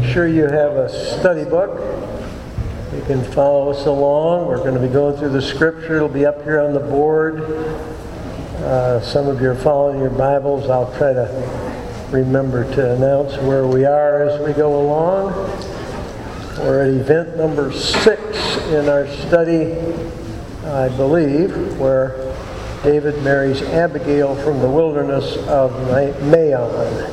sure you have a study book. You can follow us along. We're going to be going through the scripture. It'll be up here on the board. Some of you are following your Bibles. I'll try to remember to announce where we are as we go along. We're at event number 6 in our study, I believe, where David marries Abigail from the wilderness of Maon.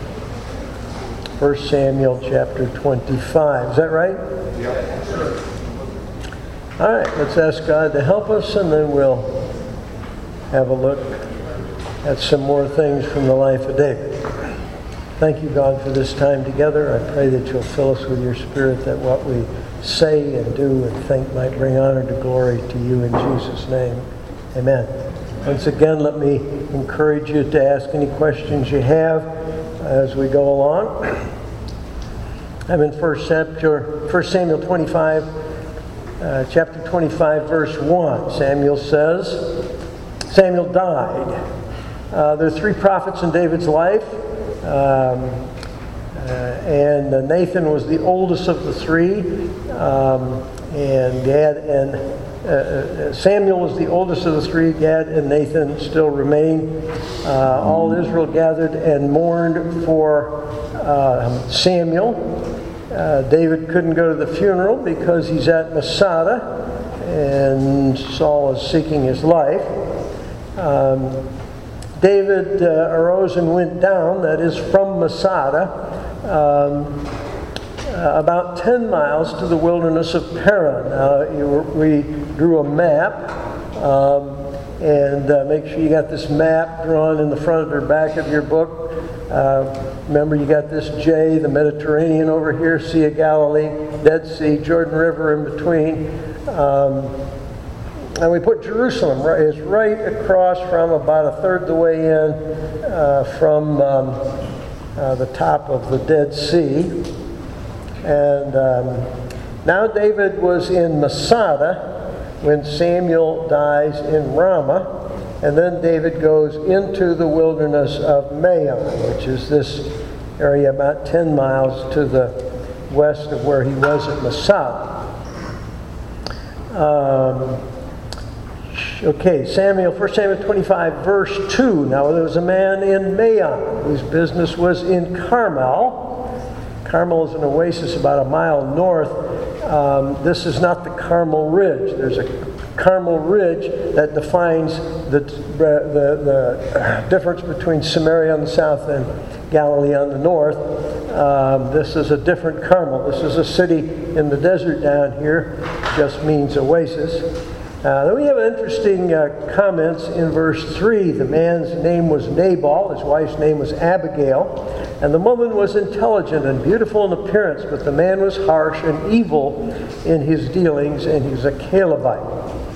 1 Samuel chapter 25. Is that right? Yep. All right, let's ask God to help us, and then we'll have a look at some more things from the life of David. Thank you, God, for this time together. I pray that you'll fill us with your Spirit, that what we say and do and think might bring honor to glory to you in Jesus' name. Amen. Once again, let me encourage you to ask any questions you have as we go along. I'm in 1 Samuel 25, chapter 25, verse 1. Samuel died. There are 3 prophets in David's life, and Nathan was the oldest of the 3, and Gad and Samuel was the oldest of the 3. Gad and Nathan still remain. All Israel gathered and mourned for Samuel. David couldn't go to the funeral because he's at Masada, and Saul is seeking his life. David arose and went down, that is from Masada, about 10 miles to the wilderness of Paran. We drew a map, and make sure you got this map drawn in the front or back of your book. Remember, you got this J, the Mediterranean over here, Sea of Galilee, Dead Sea, Jordan River in between. And we put Jerusalem is right across from about a third the way in from the top of the Dead Sea. And now David was in Masada when Samuel dies in Ramah. And then David goes into the wilderness of Maon, which is this area about 10 miles to the west of where he was at Masada. Okay, 1 Samuel 25, verse 2. Now there was a man in Maon whose business was in Carmel. Carmel is an oasis about a mile north. This is not the Carmel Ridge. There's a Carmel Ridge that defines the difference between Samaria on the south and Galilee on the north. This is a different Carmel. This is a city in the desert down here. Just means oasis. Then we have interesting comments in verse 3. The man's name was Nabal. His wife's name was Abigail. And the woman was intelligent and beautiful in appearance, but the man was harsh and evil in his dealings, and he's a Calebite.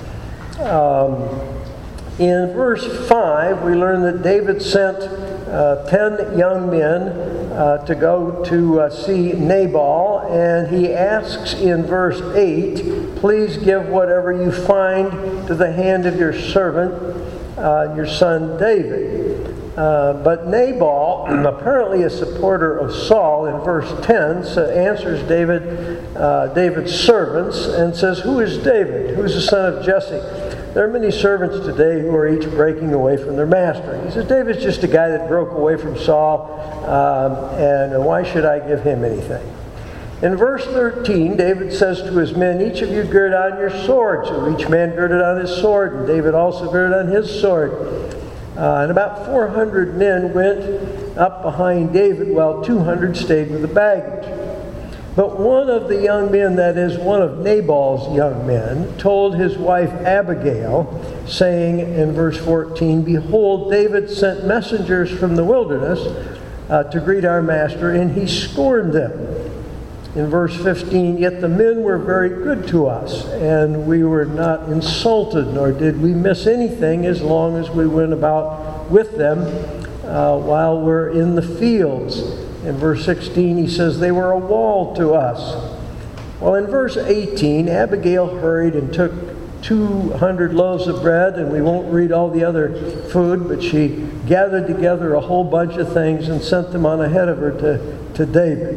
In verse 5, we learn that David sent 10 young men to go to see Nabal, and he asks in verse 8, please give whatever you find to the hand of your servant, your son David. But Nabal, apparently a supporter of Saul, in verse 10, answers David's servants and says, who is David? Who's the son of Jesse? There are many servants today who are each breaking away from their master. He says, David's just a guy that broke away from Saul, and why should I give him anything? In verse 13, David says to his men, each of you gird on your sword. So each man girded on his sword, and David also girded on his sword. And about 400 men went up behind David, while 200 stayed with the baggage. But one of the young men, that is, one of Nabal's young men, told his wife Abigail, saying in verse 14, behold, David sent messengers from the wilderness to greet our master, and he scorned them. In verse 15, yet the men were very good to us, and we were not insulted, nor did we miss anything as long as we went about with them while we're in the fields. In verse 16, he says, they were a wall to us. Well, in verse 18, Abigail hurried and took 200 loaves of bread, and we won't read all the other food, but she gathered together a whole bunch of things and sent them on ahead of her to David.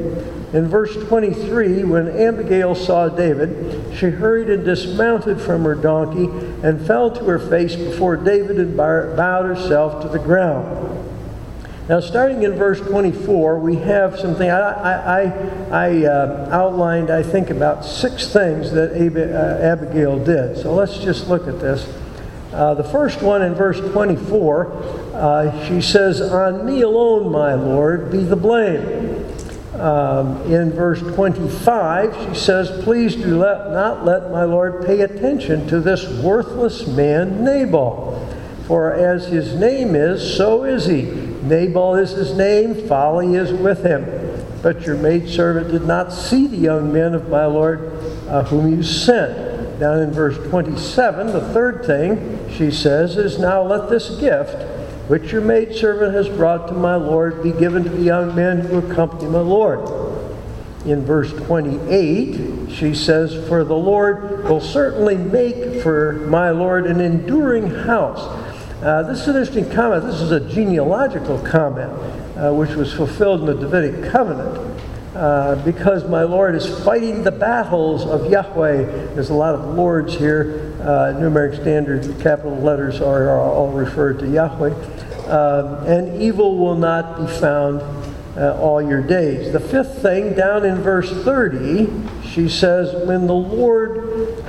In verse 23, when Abigail saw David, she hurried and dismounted from her donkey and fell to her face before David and bowed herself to the ground. Now, starting in verse 24, we have something I outlined, I think, about 6 things that Abigail did. So let's just look at this. The first one in verse 24, she says, "On me alone, my Lord, be the blame." In verse 25, she says, "Please do not let my Lord pay attention to this worthless man Nabal. For as his name is, so is he. Nabal is his name, folly is with him. But your maidservant did not see the young men of my Lord whom you sent." Down in verse 27, the third thing she says is, "Now let this gift, which your maidservant has brought to my Lord, be given to the young men who accompany my Lord." In verse 28, she says, "For the Lord will certainly make for my Lord an enduring house." This is an interesting comment. This is a genealogical comment, which was fulfilled in the Davidic covenant. Because my Lord is fighting the battles of Yahweh. There's a lot of lords here. New American Standard capital letters are all referred to Yahweh. And evil will not be found all your days. The fifth thing, down in verse 30, she says, "When the Lord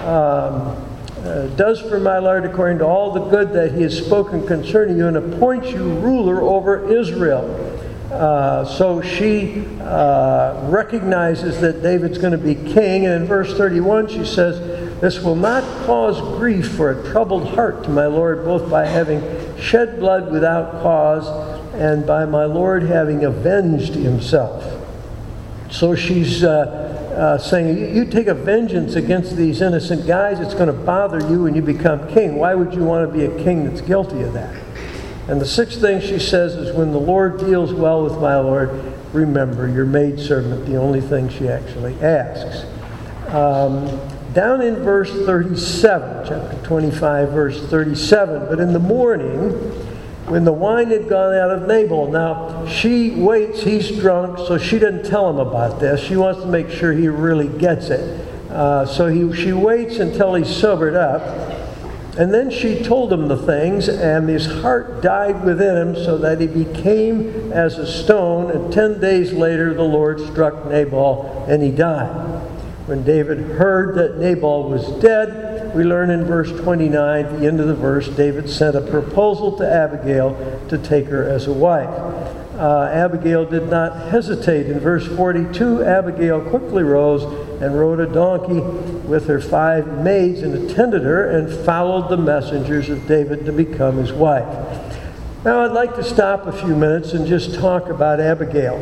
does for my Lord according to all the good that he has spoken concerning you and appoints you ruler over Israel." So she recognizes that David's going to be king. And in verse 31 she says, "This will not cause grief for a troubled heart to my Lord, both by having shed blood without cause and by my Lord having avenged himself." So she's saying, you take a vengeance against these innocent guys, it's going to bother you when you become king. Why would you want to be a king that's guilty of that? And the sixth thing she says is, "When the Lord deals well with my Lord, remember your maidservant," the only thing she actually asks. Down in verse 37, chapter 25, verse 37, "But in the morning, when the wine had gone out of Nabal." Now, she waits, he's drunk, so she doesn't tell him about this. She wants to make sure he really gets it. She waits until he's sobered up. And then she told him the things, and his heart died within him, so that he became as a stone. And 10 days later, the Lord struck Nabal, and he died. When David heard that Nabal was dead, we learn in verse 29, at the end of the verse, David sent a proposal to Abigail to take her as a wife. Abigail did not hesitate. In verse 42, Abigail quickly rose and rode a donkey with her 5 maids and attended her and followed the messengers of David to become his wife. Now I'd like to stop a few minutes and just talk about Abigail.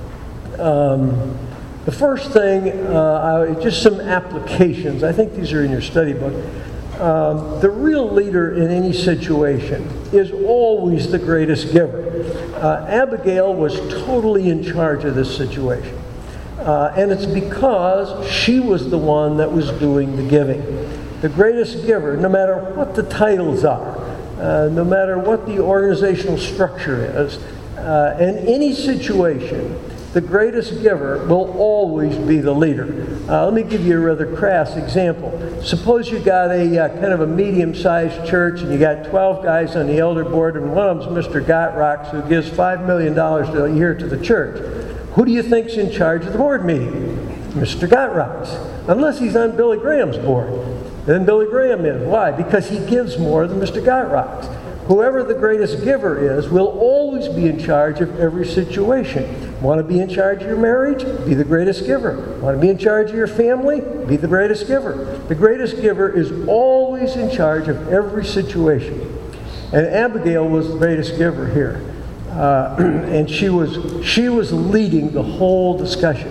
The first thing, just some applications. I think these are in your study book. The real leader in any situation is always the greatest giver. Abigail was totally in charge of this situation. And it's because she was the one that was doing the giving. The greatest giver, no matter what the titles are, no matter what the organizational structure is, in any situation, the greatest giver will always be the leader. Let me give you a rather crass example. Suppose you got a kind of a medium-sized church, and you got 12 guys on the elder board, and one of them's Mr. Gotrocks, who gives $5 million a year to the church. Who do you think's in charge of the board meeting? Mr. Gotrocks. Unless he's on Billy Graham's board. Then Billy Graham is. Why? Because he gives more than Mr. Gotrocks. Whoever the greatest giver is will always be in charge of every situation. Want to be in charge of your marriage? Be the greatest giver. Want to be in charge of your family? Be the greatest giver. The greatest giver is always in charge of every situation. And Abigail was the greatest giver here. And she was leading the whole discussion.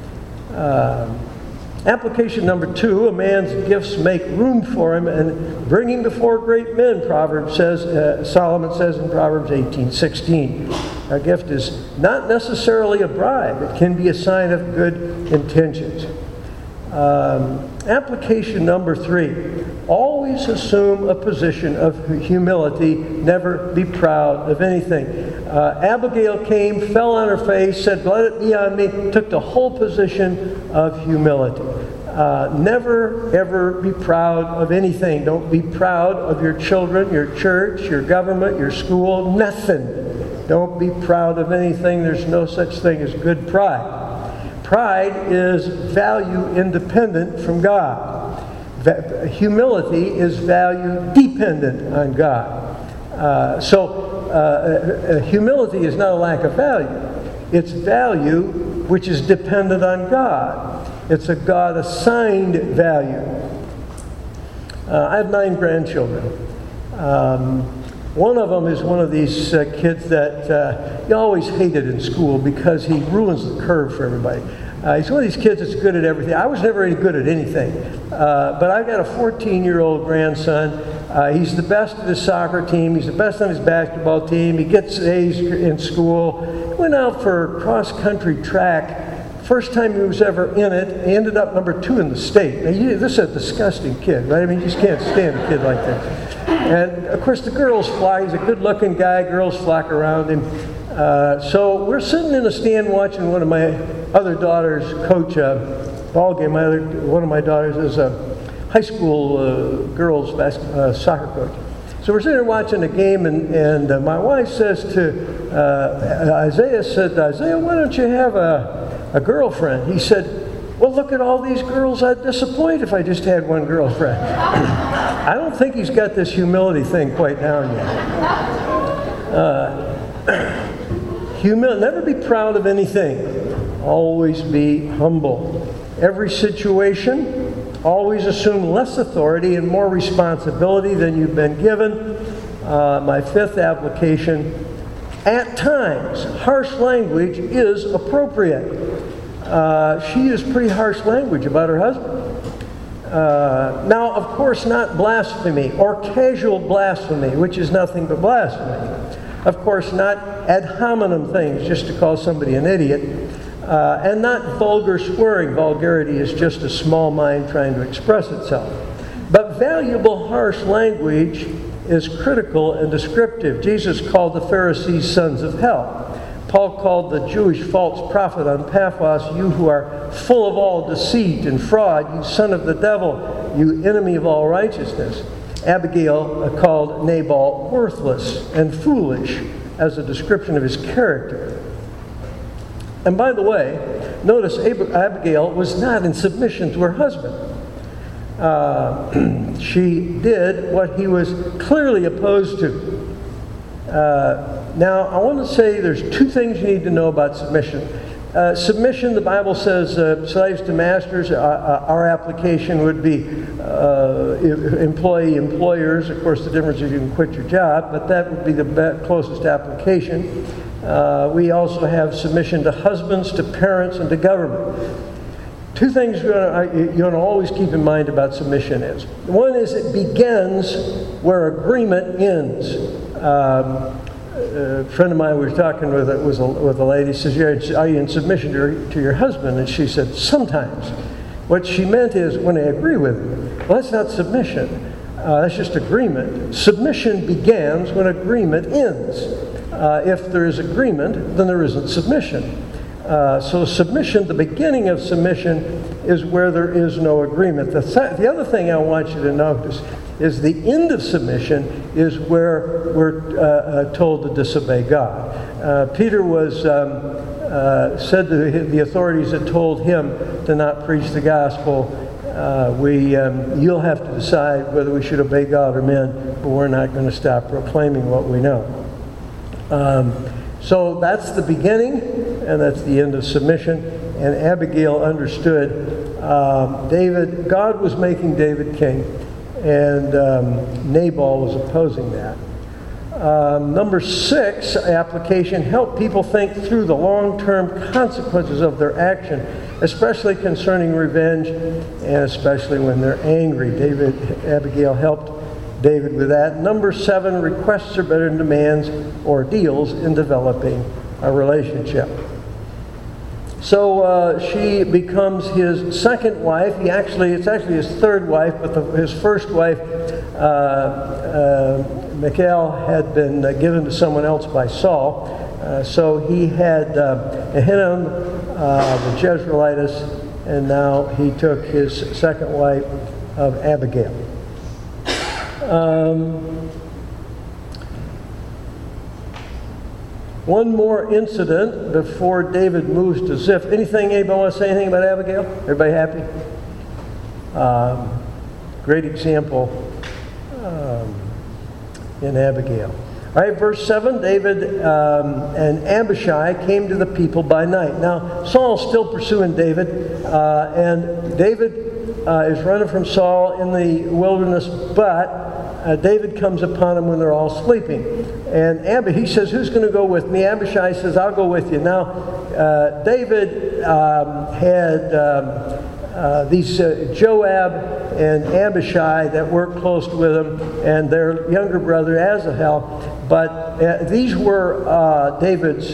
Application number 2, a man's gifts make room for him and bring him before great men, Solomon says in Proverbs 18:16. A gift is not necessarily a bribe. It can be a sign of good intentions. Application number 3, always assume a position of humility, never be proud of anything. Abigail came, fell on her face, said, "Let it be on me," took the whole position of humility. Never, ever be proud of anything. Don't be proud of your children, your church, your government, your school, nothing. Don't be proud of anything. There's no such thing as good pride. Pride is value independent from God. Humility is value dependent on God. Humility is not a lack of value. It's value which is dependent on God. It's a God-assigned value. I have 9 grandchildren. One of them is one of these kids that you always hated in school because he ruins the curve for everybody. He's one of these kids that's good at everything. I was never any good at anything. But I've got a 14-year-old grandson. He's the best at his soccer team. He's the best on his basketball team. He gets A's in school. He went out for cross-country track. First time he was ever in it, he ended up number 2 in the state. Now, this is a disgusting kid, right? I mean, you just can't stand a kid like that. And, of course, the girls flock. He's a good-looking guy. Girls flock around him. So we're sitting in a stand watching one of my other daughters coach a ball game. One of my daughters is a high school girls soccer coach. So we're sitting there watching a game, and my wife says to Isaiah, "Isaiah, why don't you have a girlfriend?" He said, "Well, look at all these girls I'd disappoint if I just had one girlfriend." I don't think he's got this humility thing quite down yet. Never be proud of anything. Always be humble. Every situation, always assume less authority and more responsibility than you've been given. My 5th application, at times, harsh language is appropriate. She used pretty harsh language about her husband. Now, of course, not blasphemy or casual blasphemy, which is nothing but blasphemy. Of course, not ad hominem things, just to call somebody an idiot. And not vulgar swearing. Vulgarity is just a small mind trying to express itself. But valuable, harsh language is critical and descriptive. Jesus called the Pharisees sons of hell. Paul called the Jewish false prophet on Paphos, "You who are full of all deceit and fraud, you son of the devil, you enemy of all righteousness." Abigail called Nabal worthless and foolish as a description of his character. And by the way, notice Abigail was not in submission to her husband. She did what he was clearly opposed to. Now, I want to say there's 2 things you need to know about submission. Submission, the Bible says, slaves to masters. Our application would be employee, employers. Of course, the difference is you can quit your job, but that would be the closest application. We also have submission to husbands, to parents, and to government. 2 things you want to always keep in mind about submission is. One is it begins where agreement ends. A friend of mine was talking with a lady, says, "Are you in submission to your husband?" And she said, "Sometimes." What she meant is, when I agree with him. Well, that's not submission. That's just agreement. Submission begins when agreement ends. If there is agreement, then there isn't submission. So submission, the beginning of submission, is where there is no agreement. The other thing I want you to notice is the end of submission is where we're told to disobey God. Peter was said to the authorities that told him to not preach the gospel, you'll have to decide whether we should obey God or men, but we're not going to stop proclaiming what we know. So that's the beginning, and that's the end of submission. And Abigail understood God was making David king, and Nabal was opposing that. Number 6 application, help people think through the long-term consequences of their action, especially concerning revenge and especially when they're angry. Abigail helped David with that. Number 7, requests are better than demands or deals in developing a relationship. So she becomes his second wife. It's actually his third wife, but his first wife, Michal, had been given to someone else by Saul. So he had Ahinoam, the Jezreelitess, and now he took his second wife of Abigail. One more incident before David moves to Ziph. Anybody want to say anything about Abigail? Everybody happy? Great example in Abigail. All right, verse 7, David and Abishai came to the people by night. Now, Saul's still pursuing David, and David is running from Saul in the wilderness, but David comes upon him when they're all sleeping. And he says, who's going to go with me? Abishai says, I'll go with you. Now, David had these Joab and Abishai that worked close with him, and their younger brother Asahel. But these were David's,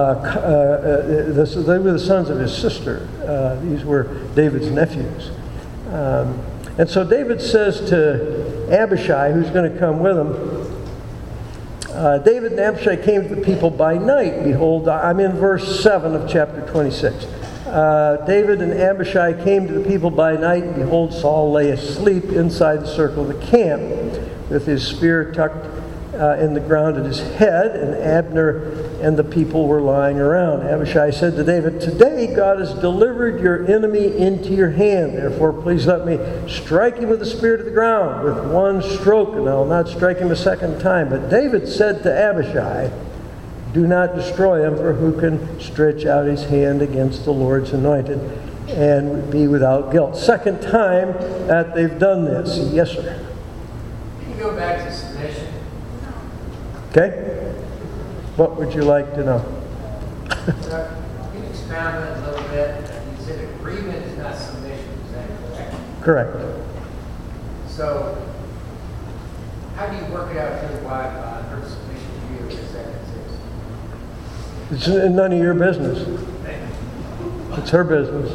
they were the sons of his sister. These were David's nephews. And so David says to Abishai, who's going to come with him, David and Abishai came to the people by night. Behold, I'm in verse 7 of chapter 26. David and Abishai came to the people by night, and behold, Saul lay asleep inside the circle of the camp, with his spear tucked in the ground at his head, and Abner and the people were lying around. Abishai said to David, today God has delivered your enemy into your hand. Therefore, please let me strike him with the spear to the ground with one stroke, and I will not strike him a second time. But David said to Abishai, do not destroy him, for who can stretch out his hand against the Lord's anointed and be without guilt? Second time that they've done this. Yes, sir. Can you go back to submission? Okay. What would you like to know? Can you expound on it a little bit? You said agreement is not submission. Is that correct? Correct. So, how do you work it out with your wife on her submission to you? Does that exist? It's none of your business. It's her business.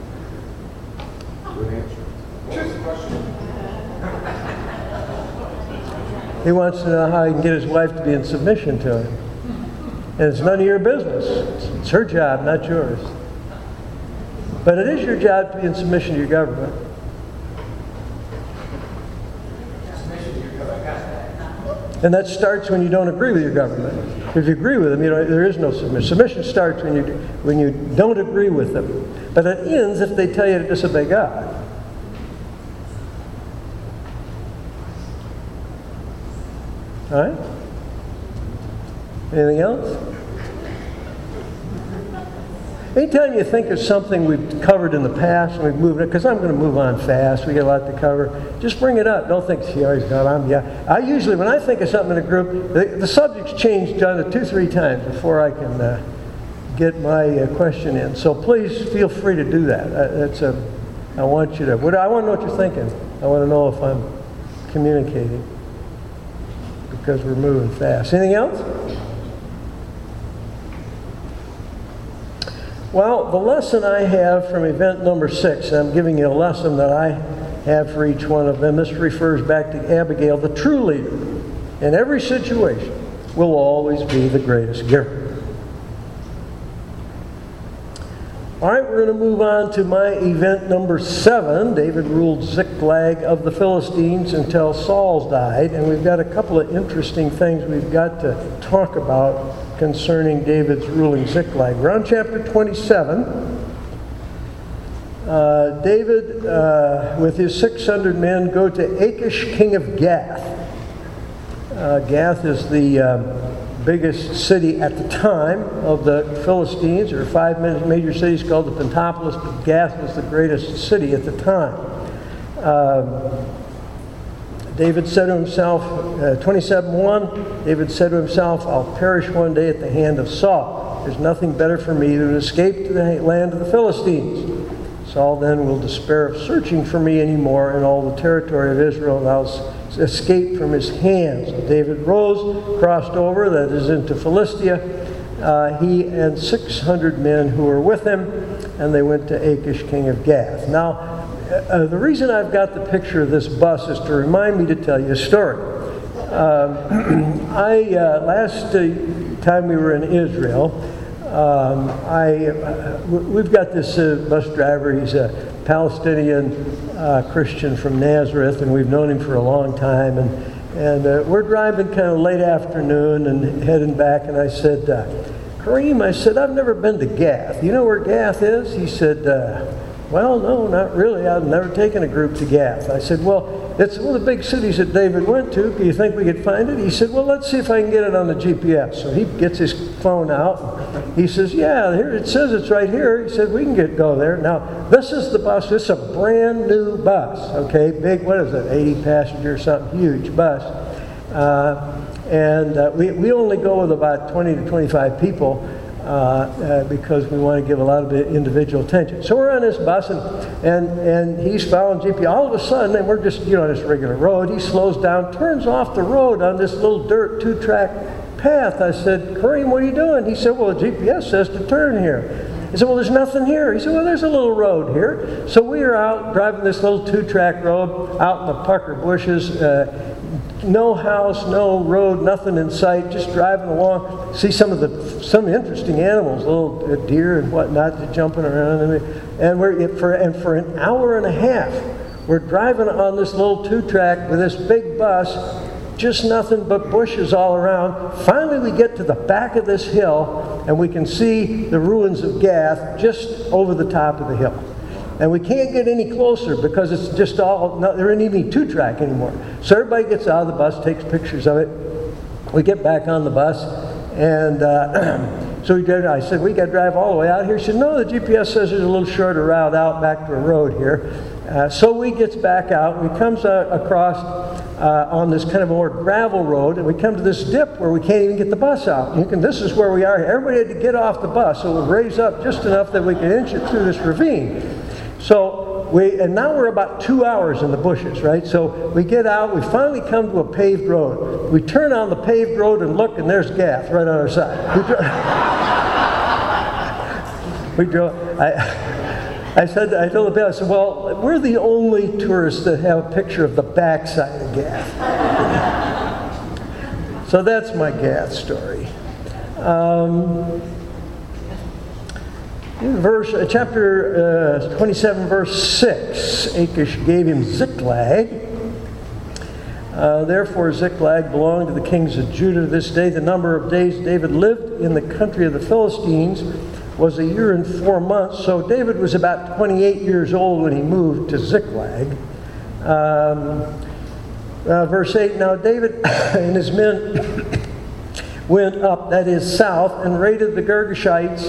Good answer. What was the question? He wants to know how he can get his wife to be in submission to him. And it's none of your business. It's her job, not yours. But it is your job to be in submission to your government. And that starts when you don't agree with your government. If you agree with them, there is no submission. Submission starts when you don't agree with them. But it ends if they tell you to disobey God. All right? Anything else? Anytime you think of something we've covered in the past and we've moved it, because I'm going to move on fast, we got a lot to cover, just bring it up. Don't think, see, oh, he's gone. I usually, when I think of something in a group, the subject's changed, John, 2-3 times before I can get my question in. So please feel free to do that. I want you to, I want to know what you're thinking. I want to know if I'm communicating, because we're moving fast. Anything else? Well, the lesson I have from event number 6, and I'm giving you a lesson that I have for each one of them. This refers back to Abigail. The true leader in every situation will always be the greatest giver. All right, we're going to move on to my event number 7. David ruled Ziklag of the Philistines until Saul died. And we've got a couple of interesting things we've got to talk about concerning David's ruling Ziklag. We're on chapter 27. David, with his 600 men, go to Achish, king of Gath. Gath is the biggest city at the time of the Philistines. There are 5 major cities called the Pentapolis, but Gath was the greatest city at the time. David said to himself, 27:1, David said to himself, I'll perish one day at the hand of Saul. There's nothing better for me than to escape to the land of the Philistines. Saul then will despair of searching for me anymore in all the territory of Israel, and I'll escape from his hands. So David rose, crossed over, that is into Philistia, he and 600 men who were with him, and they went to Achish, king of Gath. Now, the reason I've got the picture of this bus is to remind me to tell you a story. Last time we were in Israel, we've got this bus driver. He's a Palestinian Christian from Nazareth, and we've known him for a long time. And we're driving kind of late afternoon and heading back, and I said, Kareem, I said, I've never been to Gath. You know where Gath is? He said, well, no, not really. I've never taken a group to Gath. I said, well, it's one of the big cities that David went to. Do you think we could find it? He said, well, let's see if I can get it on the GPS. So he gets his phone out. He says, yeah, here it says it's right here. He said, we can go there. Now, this is the bus. This is a brand new bus, okay? Big, what is it, 80 passenger, something, huge bus. We only go with about 20 to 25 people because we want to give a lot of individual attention. So we're on this bus, and he's following GPS. All of a sudden, and we're just, on this regular road, he slows down, turns off the road on this little dirt 2-track path. I said, Kareem, what are you doing? He said, well, the GPS says to turn here. He said, well, there's nothing here. He said, well, there's a little road here. So we are out driving this little 2-track road out in the pucker bushes. No house, no road, nothing in sight, just driving along. See some interesting animals, little deer and whatnot, jumping around. And for an hour and a half, we're driving on this little 2-track with this big bus, just nothing but bushes all around. Finally, we get to the back of this hill, and we can see the ruins of Gath just over the top of the hill. And we can't get any closer because it's just there ain't even 2-track anymore. So everybody gets out of the bus, takes pictures of it. We get back on the bus, and so I said, we got to drive all the way out here. He said, no, the GPS says there's a little shorter route out back to a road here. So we gets back out, and we comes across on this kind of more gravel road, and we come to this dip where we can't even get the bus out. This is where we are. Everybody had to get off the bus, so it would raise up just enough that we could inch it through this ravine. So and now we're about 2 hours in the bushes, right? So we get out, we finally come to a paved road. We turn on the paved road and look, and there's Gath right on our side. We drove. I told the people, I said, well, we're the only tourists that have a picture of the backside of Gath. So that's my Gath story. In chapter 27, verse 6, Achish gave him Ziklag. Therefore Ziklag belonged to the kings of Judah to this day. The number of days David lived in the country of the Philistines was 1 year and 4 months. So David was about 28 years old when he moved to Ziklag. Verse 8, now David and his men went up, that is south, and raided the Girgashites,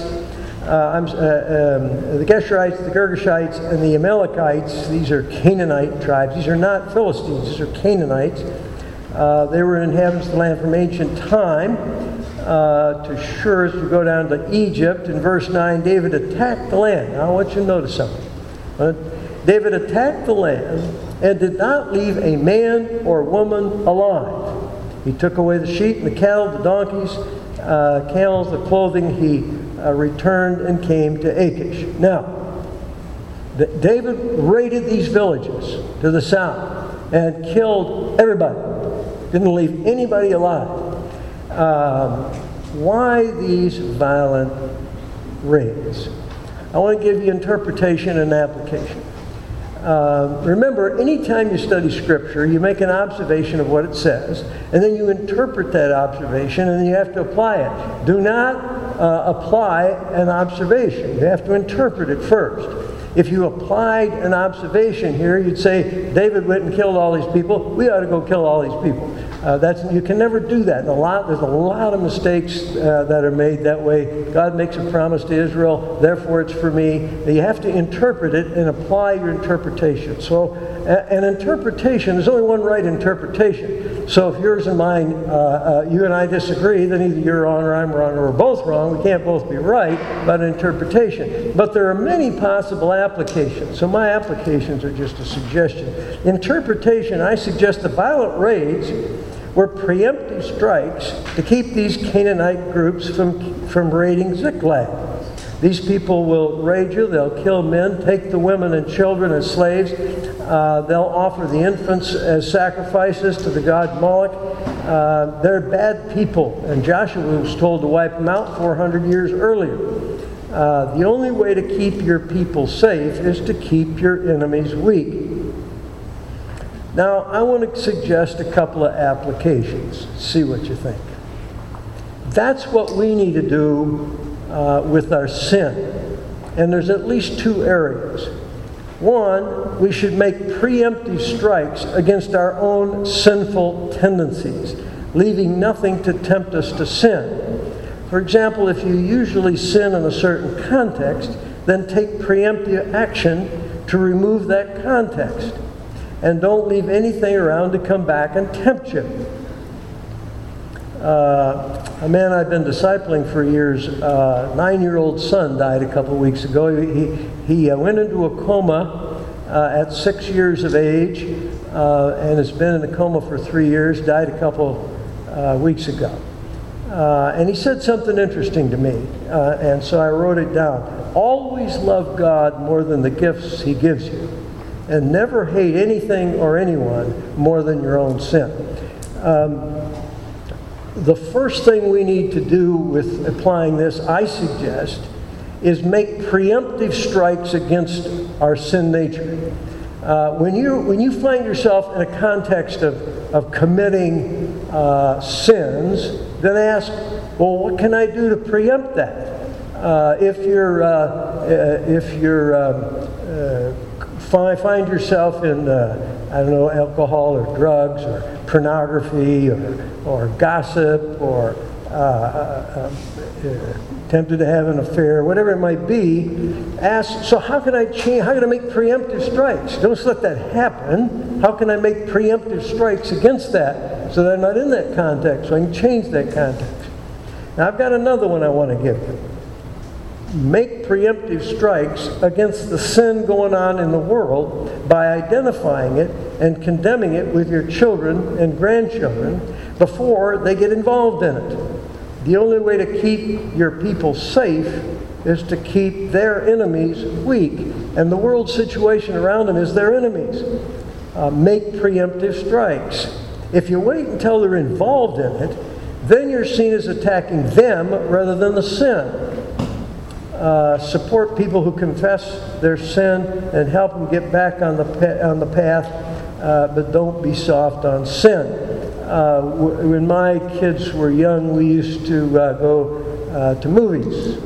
the Geshurites, the Girgashites, and the Amalekites. These are Canaanite tribes. These are not Philistines. These are Canaanites. They were inhabitants of the land from ancient time. To Shur, to go down to Egypt. In verse 9, David attacked the land. Now I want you to notice something. David attacked the land and did not leave a man or woman alive. He took away the sheep and the cattle, the donkeys, camels, the clothing. He returned and came to Achish. Now, David raided these villages to the south and killed everybody. Didn't leave anybody alive. Why these violent raids? I want to give you interpretation and application. Remember, anytime you study Scripture, you make an observation of what it says, and then you interpret that observation, and then you have to apply it. Do not apply an observation. You have to interpret it first. If you applied an observation here, you'd say, David went and killed all these people. We ought to go kill all these people. You can never do that. There's a lot of mistakes that are made that way. God makes a promise to Israel, therefore it's for me. You have to interpret it and apply your interpretation. So an interpretation, there's only one right interpretation. So if yours and mine, you and I disagree, then either you're wrong or I'm wrong or we're both wrong. We can't both be right about an interpretation. But there are many possible applications. So my applications are just a suggestion. Interpretation, I suggest the violent raids were preemptive strikes to keep these Canaanite groups from raiding Ziklag. These people will raid you, they'll kill men, take the women and children as slaves, they'll offer the infants as sacrifices to the god Moloch. They're bad people, and Joshua was told to wipe them out 400 years earlier. The only way to keep your people safe is to keep your enemies weak. Now, I want to suggest a couple of applications. See what you think. That's what we need to do with our sin. And there's at least two areas. One, we should make preemptive strikes against our own sinful tendencies, leaving nothing to tempt us to sin. For example, if you usually sin in a certain context, then take preemptive action to remove that context. And don't leave anything around to come back and tempt you. A man I've been discipling for years, 9-year-old son died a couple weeks ago. He went into a coma at 6 years of age and has been in a coma for 3 years, died a couple weeks ago. And he said something interesting to me, and so I wrote it down. Always love God more than the gifts He gives you, and never hate anything or anyone more than your own sin. The first thing we need to do with applying this, I suggest, is make preemptive strikes against our sin nature. When you find yourself in a context of committing sins, then ask, well, what can I do to preempt that? If you find yourself in, I don't know, alcohol or drugs or pornography or gossip or tempted to have an affair, whatever it might be, ask, so how can I change, how can I make preemptive strikes? Don't just let that happen. How can I make preemptive strikes against that so that I'm not in that context, so I can change that context? Now I've got another one I want to give you. Make preemptive strikes against the sin going on in the world by identifying it and condemning it with your children and grandchildren before they get involved in it. The only way to keep your people safe is to keep their enemies weak. And the world situation around them is their enemies. Make preemptive strikes. If you wait until they're involved in it, then you're seen as attacking them rather than the sin. Support people who confess their sin and help them get back on the path, but don't be soft on sin. When my kids were young, we used to go to movies,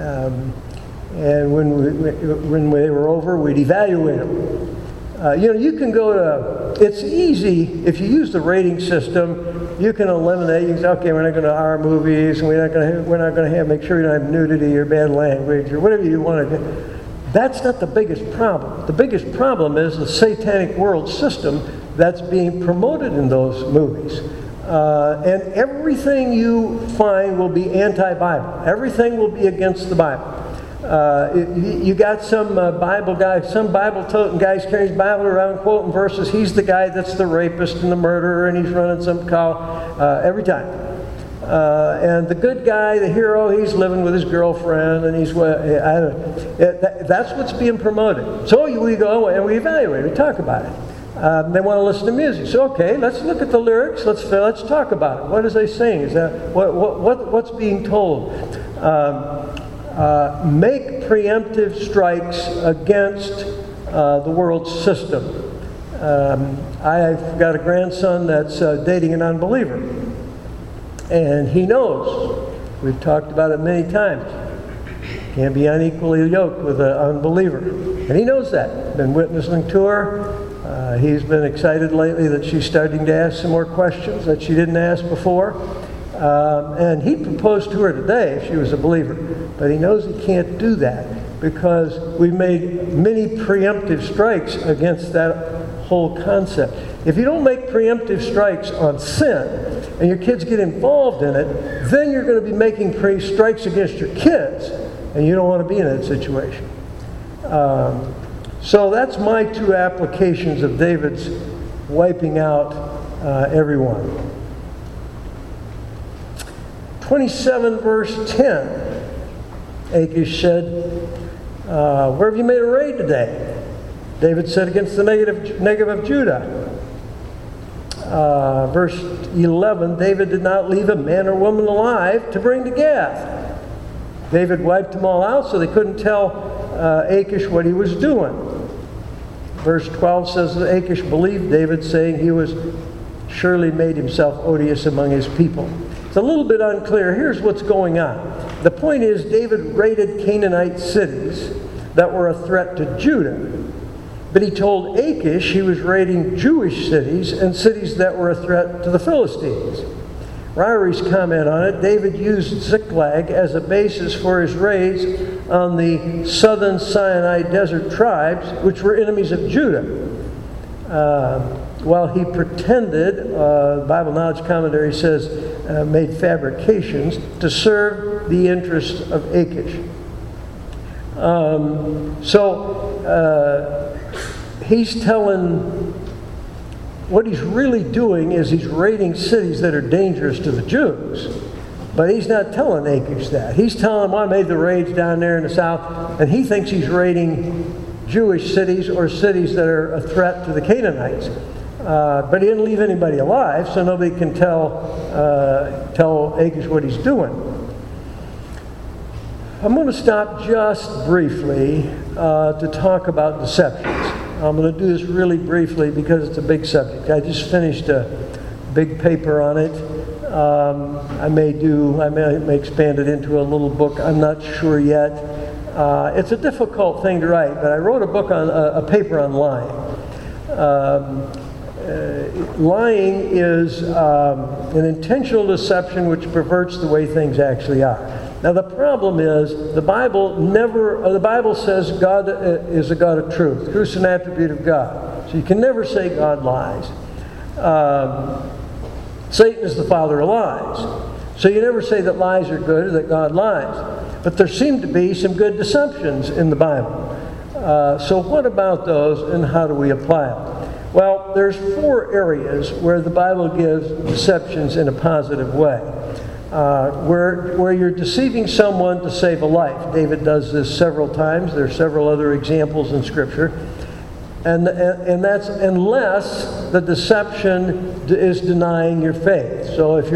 and when they were over, we'd evaluate them. You can go to, it's easy, if you use the rating system, you can eliminate, you can say, okay, we're not going to R movies, and we're not going to have, make sure you don't have nudity or bad language or whatever you want to do. That's not the biggest problem. The biggest problem is the satanic world system that's being promoted in those movies. And everything you find will be anti-Bible. Everything will be against the Bible. You got some Bible guy, some Bible-toting guy carries his Bible around quoting verses. He's the guy that's the rapist and the murderer, and he's running some cow every time. And the good guy, the hero, he's living with his girlfriend, and he's that's what's being promoted. So we go and we evaluate, we talk about it. They want to listen to music. So okay, let's look at the lyrics. Let's talk about it. What is they saying? Is that what's being told? Make preemptive strikes against the world system. I've got a grandson that's dating an unbeliever, and he knows. We've talked about it many times. Can't be unequally yoked with an unbeliever, and he knows that. Been witnessing to her. He's been excited lately that she's starting to ask some more questions that she didn't ask before. And he proposed to her today if she was a believer. But he knows he can't do that because we've made many preemptive strikes against that whole concept. If you don't make preemptive strikes on sin and your kids get involved in it, then you're going to be making strikes against your kids, and you don't want to be in that situation. So that's my two applications of David's wiping out everyone. 27 verse 10, Achish said, where have you made a raid today? David said, against the Negev of Judah. Verse 11, David did not leave a man or woman alive to bring to Gath. David wiped them all out so they couldn't tell Achish what he was doing. Verse 12 says that Achish believed David, saying he was surely made himself odious among his people. It's a little bit unclear. Here's what's going on. The point is, David raided Canaanite cities that were a threat to Judah. But he told Achish he was raiding Jewish cities and cities that were a threat to the Philistines. Ryer's comment on it, David used Ziklag as a basis for his raids on the southern Sinai desert tribes, which were enemies of Judah. While he pretended, Bible Knowledge Commentary says, made fabrications to serve the interests of Achish. He's telling, what he's really doing is he's raiding cities that are dangerous to the Jews. But he's not telling Achish that. He's telling him, I made the raids down there in the south, and he thinks he's raiding Jewish cities or cities that are a threat to the Canaanites. But he didn't leave anybody alive, so nobody can tell Achish what he's doing. I'm going to stop just briefly to talk about deceptions. I'm going to do this really briefly because it's a big subject. I just finished a big paper on it. I may expand it into a little book. I'm not sure yet. It's a difficult thing to write, but I wrote a book on a paper on lying. Lying is an intentional deception which perverts the way things actually are. Now the problem is the Bible says God is a God of truth. Truth is an attribute of God. So you can never say God lies. Satan is the father of lies. So you never say that lies are good or that God lies. But there seem to be some good deceptions in the Bible. So what about those and how do we apply them? Well, there's 4 areas where the Bible gives deceptions in a positive way. Where you're deceiving someone to save a life. David does this several times. There are several other examples in Scripture. And that's unless the deception is denying your faith. So if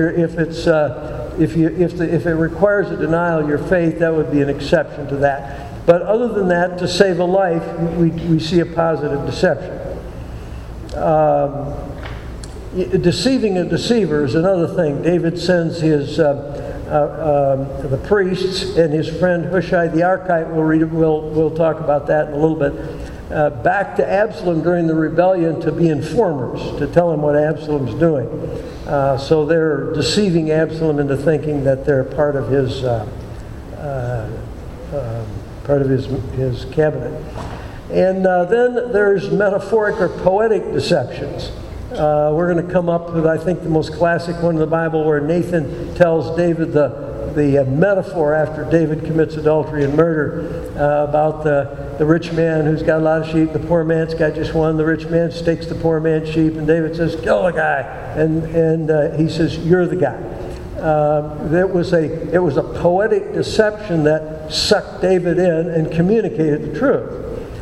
it requires a denial of your faith, that would be an exception to that. But other than that, to save a life, we see a positive deception. Deceiving a deceiver is another thing. David sends his the priests and his friend Hushai the Archite. We'll talk about that in a little bit. Back to Absalom during the rebellion to be informers, to tell him what Absalom's doing. So they're deceiving Absalom into thinking that they're part of his cabinet. And then there's metaphoric or poetic deceptions. We're going to come up with, I think, the most classic one in the Bible where Nathan tells David the metaphor after David commits adultery and murder about the rich man who's got a lot of sheep. The poor man's got just one. The rich man stakes the poor man's sheep, and David says, kill the guy. And he says, you're the guy. It was a poetic deception that sucked David in and communicated the truth.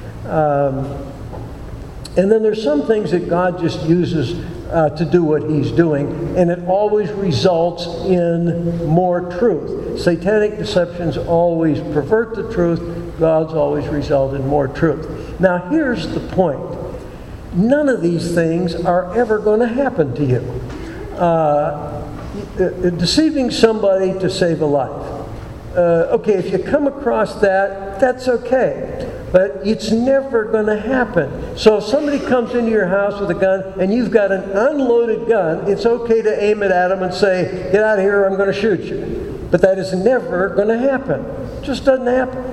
And then there's some things that God just uses to do what he's doing, and it always results in more truth. Satanic deceptions always pervert the truth. God's always result in more truth. Now here's the point. None of these things are ever going to happen to you. Deceiving somebody to save a life. Okay, if you come across that, that's okay. But it's never going to happen. So if somebody comes into your house with a gun and you've got an unloaded gun, it's okay to aim it at them and say, get out of here or I'm going to shoot you. But that is never going to happen. It just doesn't happen.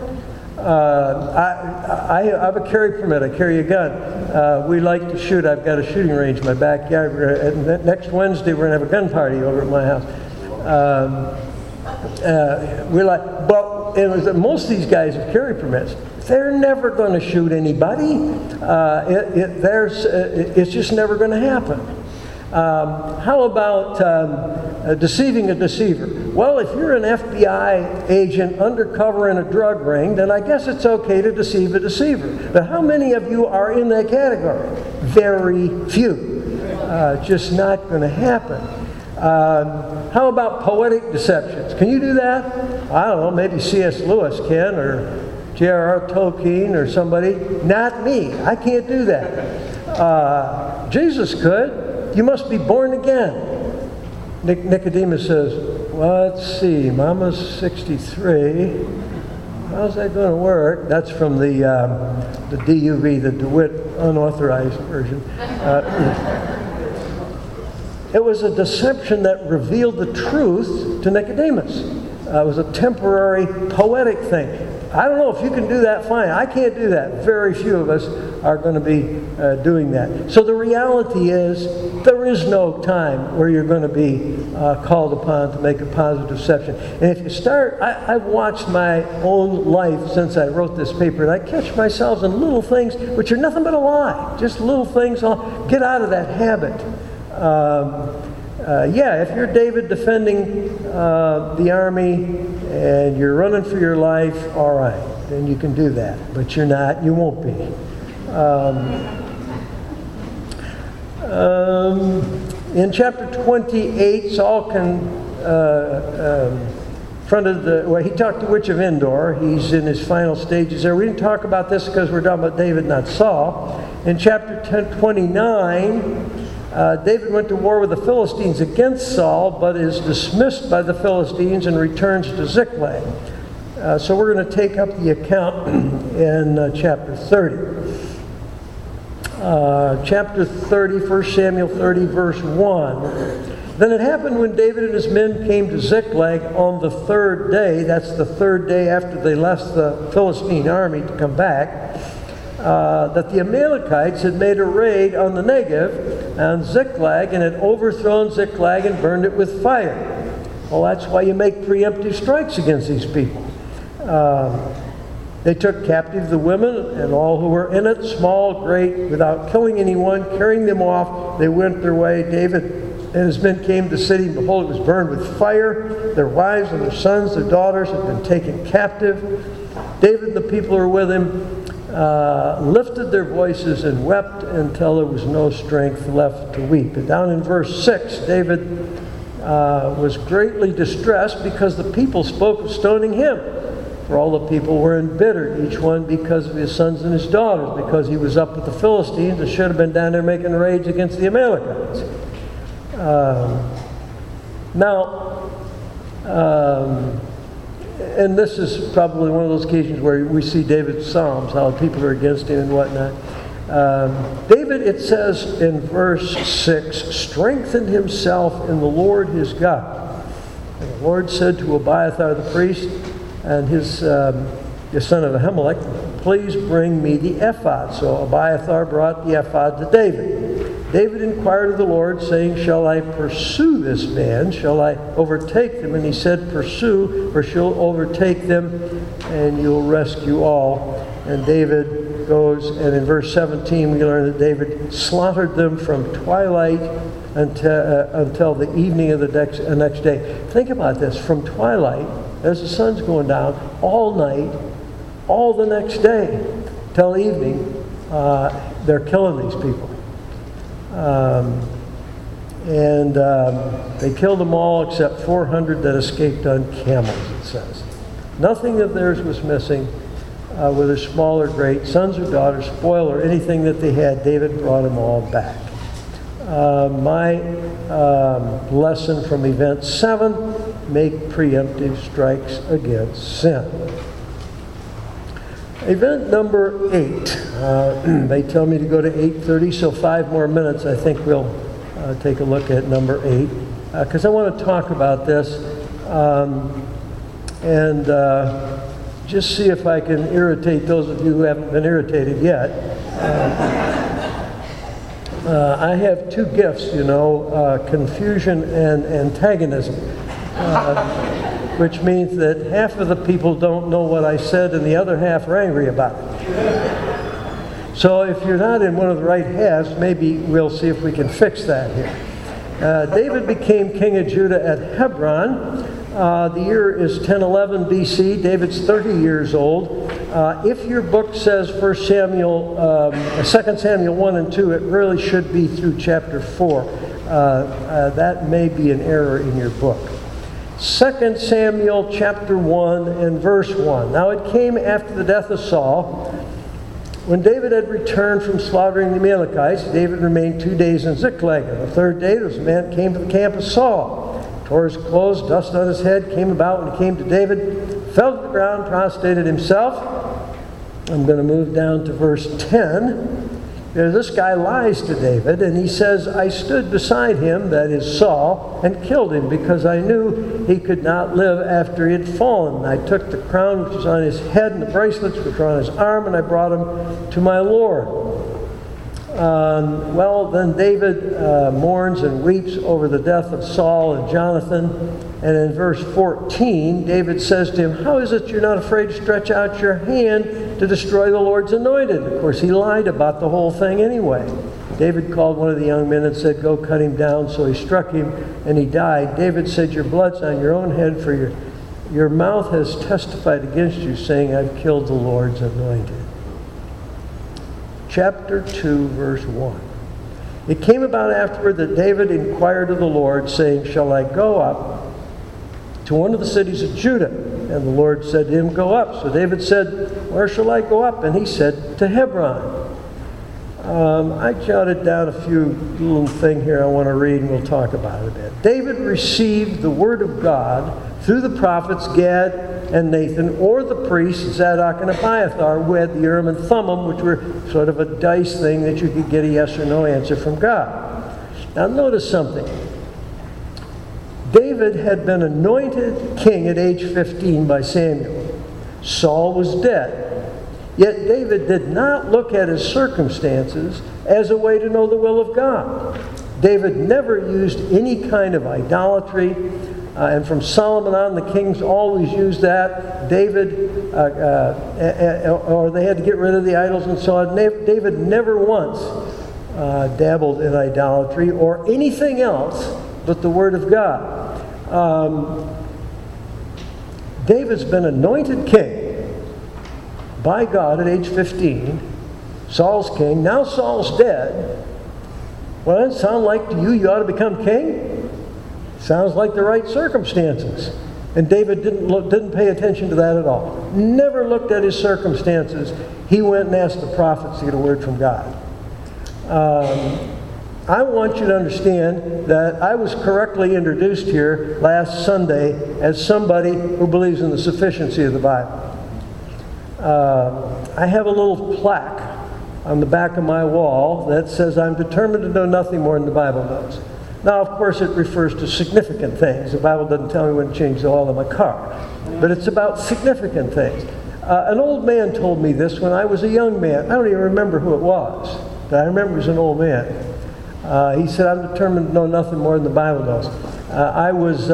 I have a carry permit. I carry a gun. We like to shoot. I've got a shooting range in my backyard. Next Wednesday we're going to have a gun party over at my house. But most of these guys have carry permits. They're never going to shoot anybody. It's just never going to happen. How about deceiving a deceiver? Well, if you're an FBI agent undercover in a drug ring, then I guess it's okay to deceive a deceiver. But how many of you are in that category? Very few. Just not going to happen. How about poetic deceptions? Can you do that? I don't know, maybe C.S. Lewis can, or J.R.R. Tolkien or somebody. Not me. I can't do that. Jesus could. You must be born again. Nicodemus says, well, let's see, Mama's 63. How's that going to work? That's from the DUV, the DeWitt unauthorized version. It was a deception that revealed the truth to Nicodemus. It was a temporary poetic thing. I don't know if you can do that, fine. I can't do that. Very few of us are going to be doing that. So the reality is there is no time where you're going to be called upon to make a positive deception. And if you start, I've watched my own life since I wrote this paper, and I catch myself in little things which are nothing but a lie. Just little things. I'll get out of that habit. Yeah, if you're David defending the army and you're running for your life, all right, then you can do that. But you're not, you won't be. In chapter 28, Saul confronted he talked to the witch of Endor. He's in his final stages there. We didn't talk about this because we're talking about David, not Saul. In chapter 29, David went to war with the Philistines against Saul, but is dismissed by the Philistines and returns to Ziklag. So we're going to take up the account in chapter 30. Chapter 30, 1 Samuel 30, verse 1. Then it happened when David and his men came to Ziklag on the third day, that's the third day after they left the Philistine army to come back, that the Amalekites had made a raid on the Negev and Ziklag and had overthrown Ziklag and burned it with fire. Well, that's why you make preemptive strikes against these people. They took captive the women and all who were in it, small, great, without killing anyone, carrying them off. They went their way. David and his men came to the city, and behold, it was burned with fire. Their wives and their sons, their daughters had been taken captive. David and the people who were with him lifted their voices and wept until there was no strength left to weep. And down in verse 6, David was greatly distressed because the people spoke of stoning him. For all the people were embittered, each one because of his sons and his daughters, because he was up with the Philistines and should have been down there making raids against the Amalekites. And this is probably one of those occasions where we see David's Psalms, how people are against him and whatnot. David, it says in verse 6, strengthened himself in the Lord his God. And the Lord said to Abiathar the priest and his the son of Ahimelech, please bring me the ephod. So Abiathar brought the ephod to David. David inquired of the Lord, saying, shall I pursue this band? Shall I overtake them? And he said, pursue, for she'll overtake them, and you'll rescue all. And David goes, and in verse 17 we learn that David slaughtered them from twilight until the evening of the next day. Think about this, from twilight, as the sun's going down, all night, all the next day, till evening, they're killing these people. They killed them all except 400 that escaped on camels, it says. Nothing of theirs was missing, whether small or great, sons or daughters, spoil or anything that they had. David brought them all back. My lesson from event 7, make preemptive strikes against sin. Event number 8. They tell me to go to 8:30, so 5 more minutes. I think we'll take a look at number 8, because I want to talk about this and just see if I can irritate those of you who haven't been irritated yet. I have 2 gifts, you know, confusion and antagonism. Which means that half of the people don't know what I said and the other half are angry about it. So if you're not in one of the right halves, maybe we'll see if we can fix that here. David became king of Judah at Hebron. The year is 1011 BC. David's 30 years old. If your book says 2 Samuel 1 and 2, it really should be through chapter 4. That may be an error in your book. 2 Samuel chapter 1 and verse 1. Now it came after the death of Saul, when David had returned from slaughtering the Amalekites, David remained 2 days in Ziklag. On the third day, there was a man came to the camp of Saul, tore his clothes, dust on his head, came about when he came to David, fell to the ground, prostrated himself. I'm going to move down to verse 10. This guy lies to David, and he says, I stood beside him, that is Saul, and killed him, because I knew he could not live after he had fallen. I took the crown which was on his head and the bracelets which were on his arm, and I brought him to my Lord. Then David mourns and weeps over the death of Saul and Jonathan. And in verse 14, David says to him, how is it you're not afraid to stretch out your hand to destroy the Lord's anointed? Of course, he lied about the whole thing anyway. David called one of the young men and said, go cut him down. So he struck him, and he died. David said, your blood's on your own head, for your mouth has testified against you, saying, I've killed the Lord's anointed. Chapter 2, verse 1. It came about afterward that David inquired of the Lord, saying, shall I go up to one of the cities of Judah? And the Lord said to him, go up. So David said, where shall I go up? And he said, to Hebron. I jotted down a few little thing here I want to read, and we'll talk about it a bit. David received the word of God through the prophets Gad and Nathan, or the priests Zadok and Abiathar, who had the Urim and Thummim, which were sort of a dice thing that you could get a yes or no answer from God. Now notice something. David had been anointed king at age 15 by Samuel. Saul was dead. Yet David did not look at his circumstances as a way to know the will of God. David never used any kind of idolatry. And from Solomon on, the kings always used that. Or they had to get rid of the idols and so on. David never once dabbled in idolatry or anything else but the Word of God. David's been anointed king by God at age 15. Saul's king. Now Saul's dead. Well, that sound like to you ought to become king? Sounds like the right circumstances. And David didn't pay attention to that at all. Never looked at his circumstances. He went and asked the prophets to get a word from God. I want you to understand that I was correctly introduced here last Sunday as somebody who believes in the sufficiency of the Bible. I have a little plaque on the back of my wall that says, I'm determined to know nothing more than the Bible knows. Now, of course, it refers to significant things. The Bible doesn't tell me when to change the oil in my car. But it's about significant things. An old man told me this when I was a young man. I don't even remember who it was, but I remember he was an old man. He said, I'm determined to know nothing more than the Bible knows. I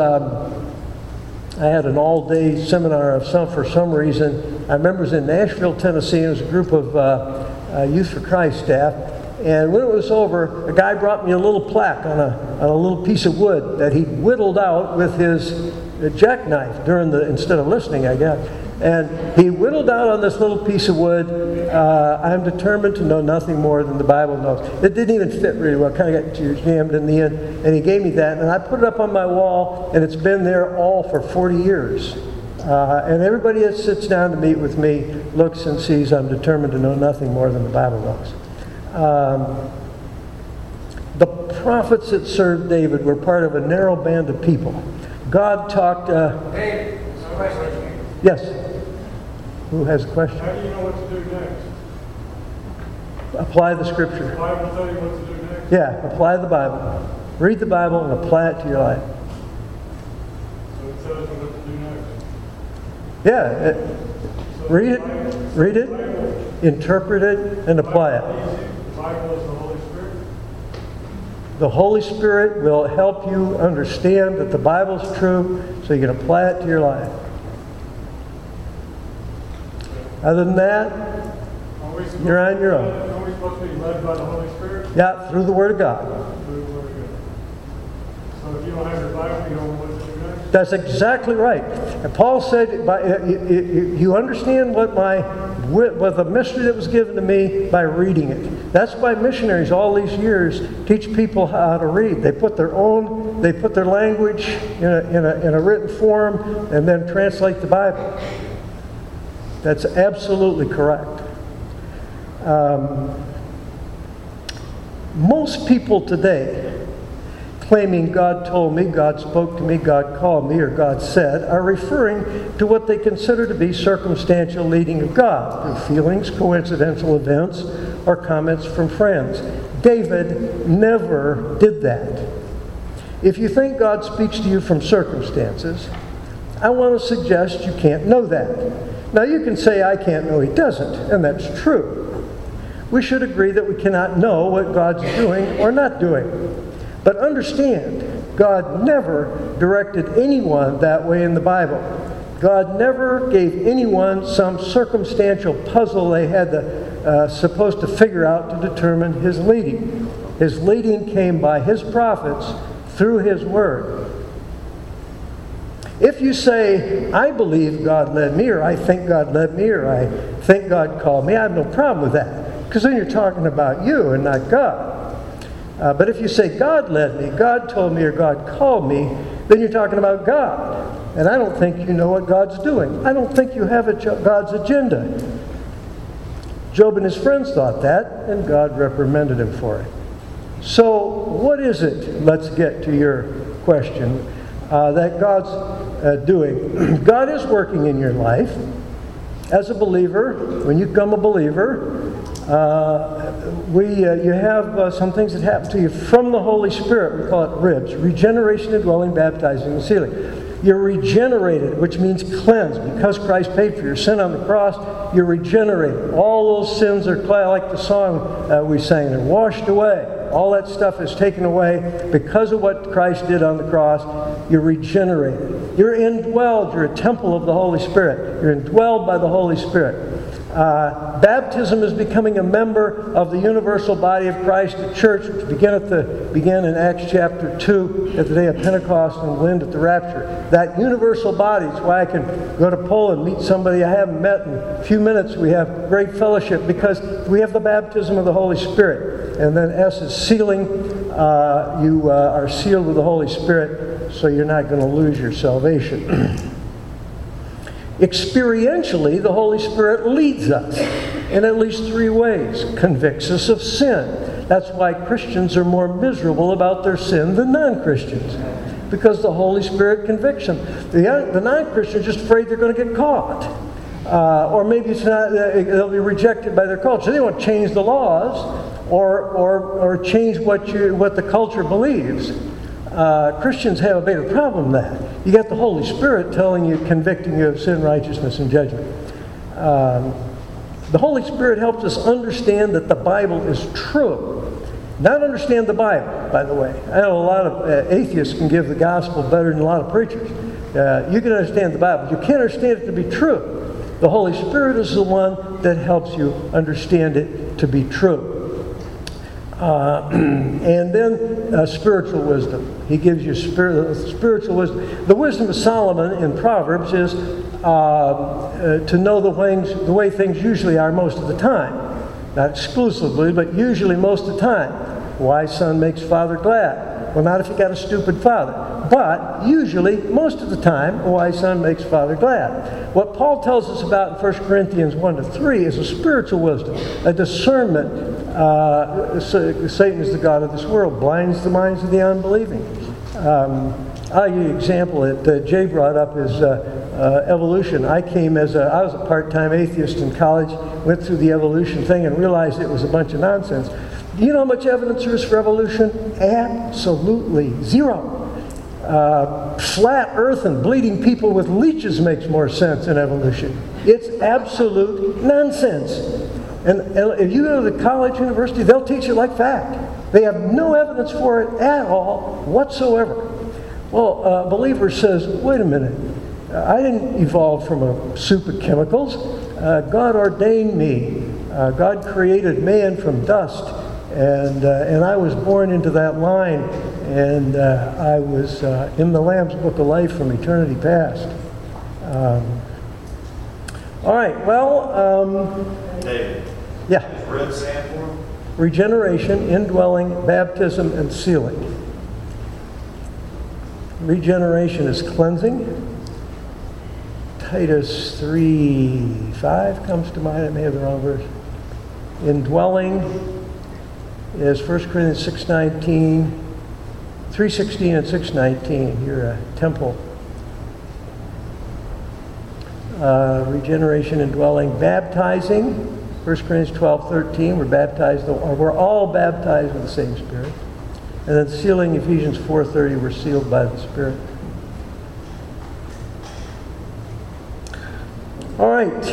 had an all-day seminar for some reason. I remember it was in Nashville, Tennessee. It was a group of Youth for Christ staff. And when it was over, a guy brought me a little plaque on a little piece of wood that he'd whittled out with his jackknife instead of listening, I guess. And he whittled out on this little piece of wood, I'm determined to know nothing more than the Bible knows. It didn't even fit really well, kind of got jammed in the end. And he gave me that, and I put it up on my wall, and it's been there all for 40 years. And everybody that sits down to meet with me looks and sees I'm determined to know nothing more than the Bible knows. The prophets that served David were part of a narrow band of people. God talked... Dave, some question here. Yes. Who has a question? How do you know what to do next? Apply the Scripture. The Bible tell you what to do next? Yeah, apply the Bible. Read the Bible and apply it to your life. So it tells you what to do next? Yeah. Read it, interpret it, and apply it. The Bible is the Holy Spirit? The Holy Spirit will help you understand that the Bible is true so you can apply it to your life. Other than that, you're on your own. Are we supposed to be led by the Holy Spirit? Yeah, through the Word of God. Through the Word of God. So if you don't have your Bible, you don't know what to do next? That's exactly right. And Paul said, you understand what the mystery that was given to me by reading it. That's why missionaries all these years teach people how to read. They put their language in a written form and then translate the Bible. That's absolutely correct. Most people today, claiming God told me, God spoke to me, God called me, or God said, are referring to what they consider to be circumstantial leading of God, through feelings, coincidental events, or comments from friends. David never did that. If you think God speaks to you from circumstances, I want to suggest you can't know that. Now you can say, I can't know He doesn't, and that's true. We should agree that we cannot know what God's doing or not doing. But understand, God never directed anyone that way in the Bible. God never gave anyone some circumstantial puzzle they had supposed to figure out to determine His leading. His leading came by His prophets through His Word. If you say, I believe God led me, or I think God led me, or I think God called me, I have no problem with that. Because then you're talking about you and not God. But if you say, God led me, God told me, or God called me, then you're talking about God. And I don't think you know what God's doing. I don't think you have God's agenda. Job and his friends thought that, and God reprimanded him for it. So, what is it, let's get to your question, that God's doing? God is working in your life. As a believer, when you become a believer, you have some things that happen to you from the Holy Spirit. We call it ribs. Regeneration, indwelling, baptizing, and sealing. You're regenerated, which means cleansed. Because Christ paid for your sin on the cross, you're regenerated. All those sins are, like the song we sang, they're washed away. All that stuff is taken away because of what Christ did on the cross. You're regenerated. You're indwelled. You're a temple of the Holy Spirit. You're indwelled by the Holy Spirit. Baptism is becoming a member of the universal body of Christ, the church, which began in Acts chapter 2 at the day of Pentecost and will end at the rapture. That universal body is why I can go to Poland, meet somebody I haven't met in a few minutes. We have great fellowship because we have the baptism of the Holy Spirit. And then S is sealing. You are sealed with the Holy Spirit, so you're not going to lose your salvation. Experientially, the Holy Spirit leads us in at least three ways. Convicts us of sin. That's why Christians are more miserable about their sin than non-Christians, because the Holy Spirit convicts them. The non-Christian is just afraid they're going to get caught. Or maybe it's not, they'll be rejected by their culture. They won't change the laws or change what the culture believes. Christians have a bigger problem than that. You got the Holy Spirit telling you, convicting you of sin, righteousness, and judgment. The Holy Spirit helps us understand that the Bible is true. Not understand the Bible, by the way. I know a lot of atheists can give the gospel better than a lot of preachers. You can understand the Bible. You can't understand it to be true. The Holy Spirit is the one that helps you understand it to be true. And then spiritual wisdom. He gives you spiritual wisdom. The wisdom of Solomon in Proverbs is to know the way things usually are most of the time. Not exclusively, but usually most of the time. Wise son makes father glad. Well, not if you got a stupid father. But usually, most of the time, a wise son makes father glad. What Paul tells us about in 1 Corinthians 1-3 is a spiritual wisdom, a discernment. Satan is the god of this world, blinds the minds of the unbelieving. I'll give you an example that Jay brought up is evolution. I was a part-time atheist in college, went through the evolution thing and realized it was a bunch of nonsense. Do you know how much evidence there is for evolution? Absolutely zero. Flat earth and bleeding people with leeches makes more sense in evolution. It's absolute nonsense. And if you go to the college, university, they'll teach it like fact. They have no evidence for it at all whatsoever. Well, a believer says, wait a minute, I didn't evolve from a soup of chemicals. God ordained me. God created man from dust. And I was born into that line. and I was in the Lamb's Book of Life from eternity past. All right, well, David, yeah. is red stand for him? Regeneration, indwelling, baptism, and sealing. Regeneration is cleansing. Titus 3:5 comes to mind. I may have the wrong verse. Indwelling is 1 Corinthians 6:19, 3:16 and 6:19. You're a temple. Regeneration, indwelling, baptizing. 1 Corinthians 12:13. We're baptized, or we're all baptized with the same Spirit. And then sealing, Ephesians 4:30. We're sealed by the Spirit. All right.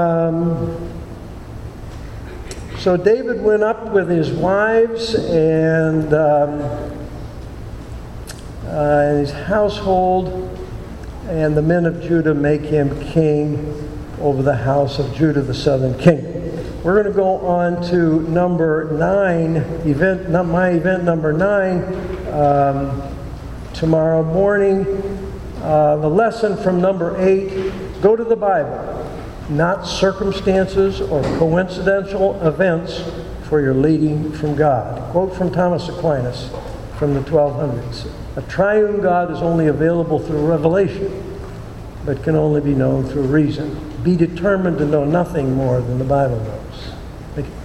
So David went up with his wives and his household, and the men of Judah make him king over the house of Judah, the southern kingdom. We're going to go on to number 9, my event number 9, tomorrow morning. The lesson from number 8, go to the Bible, not circumstances or coincidental events for your leading from God. Quote from Thomas Aquinas from the 1200s. A triune God is only available through revelation, but can only be known through reason. Be determined to know nothing more than the Bible knows. Thank you.